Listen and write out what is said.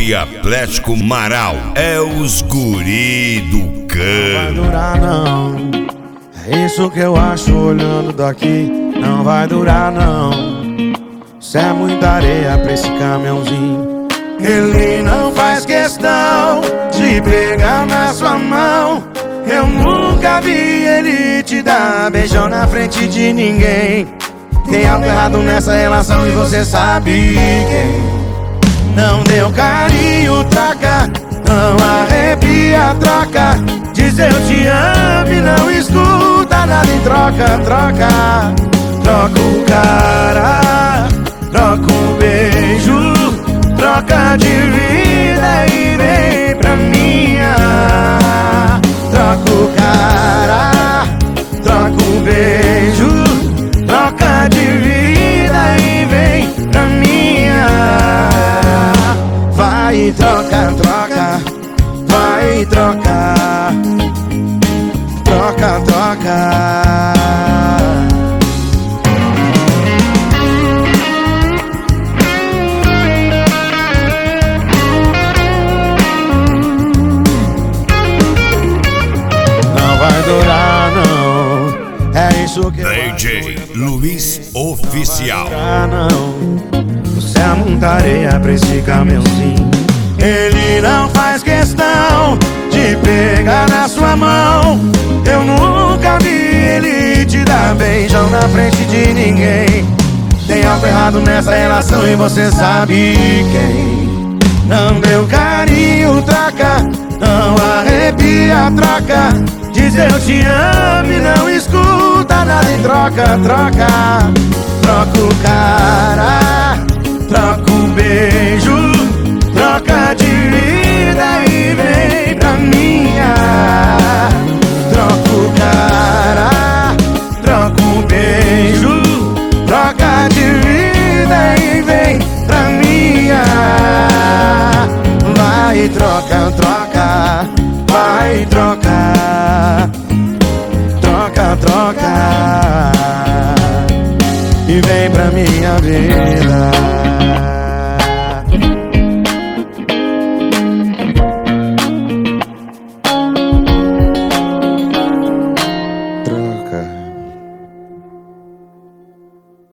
Dia Atlético Marau é os guri do cano. Não vai durar não, é isso que eu acho olhando daqui. Não vai durar não, isso é muita areia pra esse caminhãozinho. Ele não faz questão de pegar na sua mão. Eu nunca vi ele te dar beijão na frente de ninguém. Tem algo errado nessa relação e você sabe quem. Não deu carinho, troca. Não arrepia, troca. Diz eu te amo e não escuta nada em troca, troca. Troca o cara, troca o beijo, troca de vida e vem pra minha. Troca o cara, troca o beijo, troca de vida e vem pra minha. Vai troca, troca, vai troca, troca, troca. DJ Luiz Oficial. Você é muita areia pra esse caminhãozinho. Ele não faz questão de pegar na sua mão. Eu nunca vi ele te dar beijão na frente de ninguém. Tem algo errado nessa relação e você sabe quem. Não deu carinho, troca. Não arrepia, troca. Diz eu te amo e não escuta nada em troca, troca. Troca o cara, troca o beijo, troca de vida e vem pra minha. Troca o cara, troca o beijo, troca de vida e vem pra minha. Vai troca, troca, vai trocar, troca, troca e vem pra minha vida.